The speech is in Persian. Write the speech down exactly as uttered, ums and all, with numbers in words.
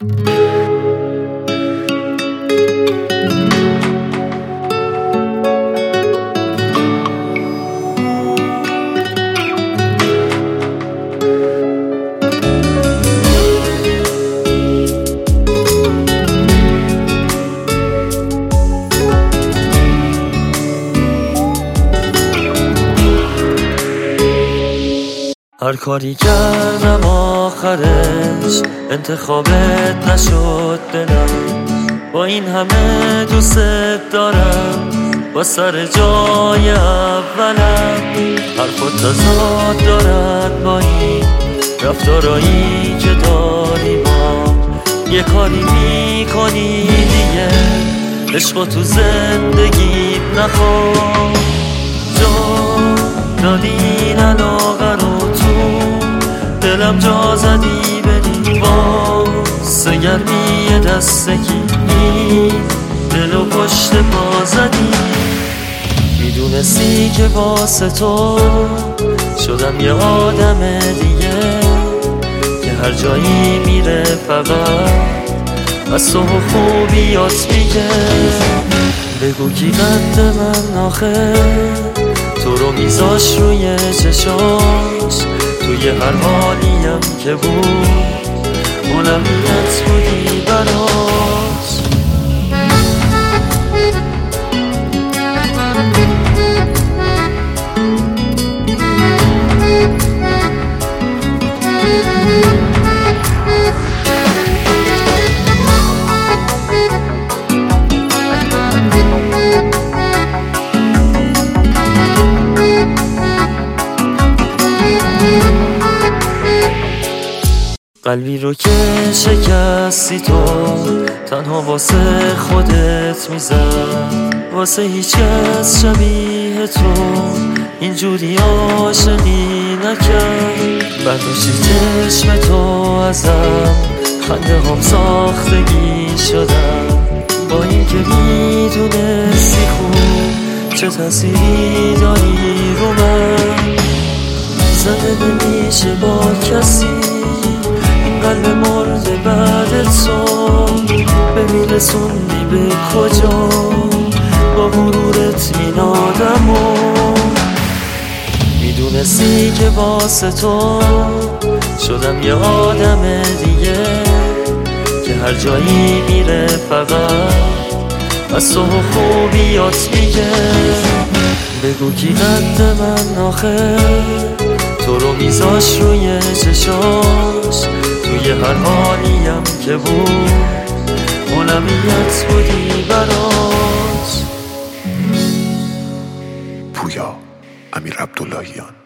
هر کاری کردم آخرش انتخابت نشد دلم، با این همه دوست دارم با سر جای اولم. حرفات تضاد دارد با این رفتارایی که داری، ما یه کاری میکنی دیگه عشق تو زندگیت نخواه. جا دادی علاقه رو تو دلم جا زدی بری واسه گرمی دستکی دل و پشت پا زدی. میدونستی که واسه تو شدم یه آدم دیگه که هر جایی میره فقط از تو خوبیات میگه. بگو کی قد من آخه تو رو میذاش روی چشاش، توی هر حالیم که بود اولویت بودی براش. قلبی رو که شکستی تو تنها واسه خودت میزد، واسه هیچ کس شبیه تو اینجوری عاشقی نکرد. برداشتی چشم تو ازم خنده هم ساختگی شدم، با این که میدونستی خوب چه تأثیری داری رو من. زنده نمیشه با کسی قلب مرده بعد تو، بمیرسوندی به کجا با غرورت این آدمو. میدونستی که واسه تو شدم یه آدم دیگه که هر جایی میره فقط از تو خوبیات میگه. بگو کی قد من آخه تو رو میذاش روی چشاش، توی هر حالیم که بود اولویت بودی براش. پویا امیر عبداللهیان.